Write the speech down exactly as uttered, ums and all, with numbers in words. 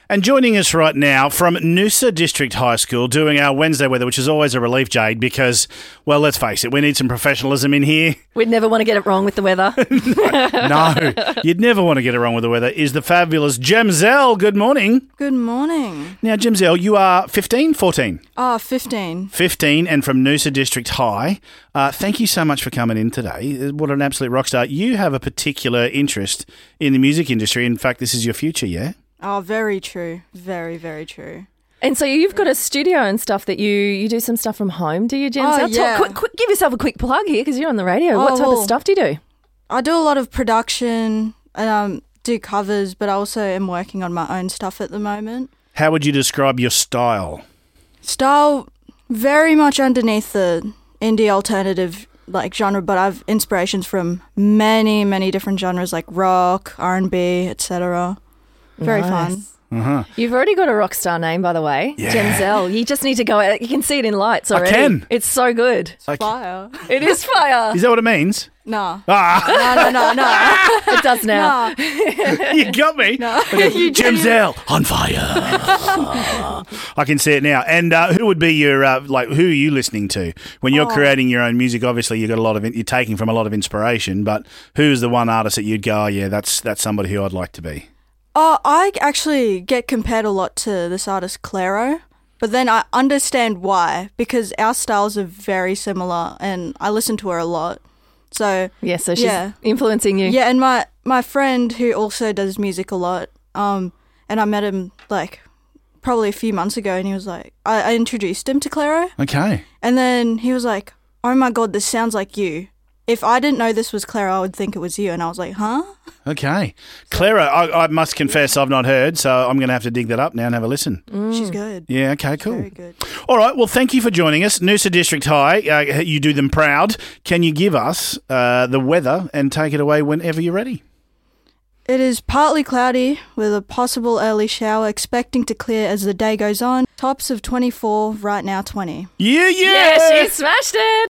And joining us right now from Noosa District High School doing our Wednesday weather, which is always a relief, Jade, because, well, let's face it, we need some professionalism in here. We'd never want to get it wrong with the weather. No, you'd never want to get it wrong with the weather, is the fabulous Gemzelle. Good morning. Good morning. Now, Gemzelle, you are fifteen, fourteen? Oh, fifteen. fifteen and from Noosa District High. Uh, thank you so much for coming in today. What an absolute rock star. You have a particular interest in the music industry. In fact, this is your future, yeah? Oh, very true. Very, very true. And so you've got a studio and stuff that you, you do some stuff from home, do you, Jen? Oh, So yeah. talk, quick, quick, give yourself a quick plug here because you're on the radio. Oh, what type well, of stuff do you do? I do a lot of production and um, do covers, but I also am working on my own stuff at the moment. How would you describe your style? Style, very much underneath the indie alternative like genre, but I've inspirations from many, many different genres like rock, R and B, et cetera. Very Nice. fun. Uh-huh. You've already got a rock star name, by the way. Yeah. Gemzelle. You just need to go out. You can see it in lights already. can. It's so good. Like, Fire. It is fire. is that what it means? No. Ah, No, no, no, no. It does now. No. you got me. No. Gemzelle on fire. I can see it now. And uh, who would be your uh, like? Who are you listening to when you're Oh. creating your own music? Obviously, you've got a lot of you're taking from a lot of inspiration. But who's the one artist that you'd go, oh, yeah, that's that's somebody who I'd like to be? Oh, I actually get compared a lot to this artist, Clairo. But then I understand why, because our styles are very similar and I listen to her a lot. So, Yeah, so she's Yeah. influencing you. yeah, and my, my friend who also does music a lot, um, and I met him like probably a few months ago and he was like, I, I introduced him to Clairo Okay. and then he was like, oh my God, this sounds like you. If I didn't know this was Clairo, I would think it was you. And I was like, huh? Okay. Clara, I, I must confess I've not heard, so I'm going to have to dig that up now and have a listen. She's good. Yeah, okay, cool. Very good. All right, well, thank you for joining us. Noosa District High, uh, you do them proud. Can you give us uh, the weather and take it away whenever you're ready? It is partly cloudy with a possible early shower, expecting to clear as the day goes on. Tops of twenty-four, right now twenty. Yeah, yeah! Yeah, she smashed it.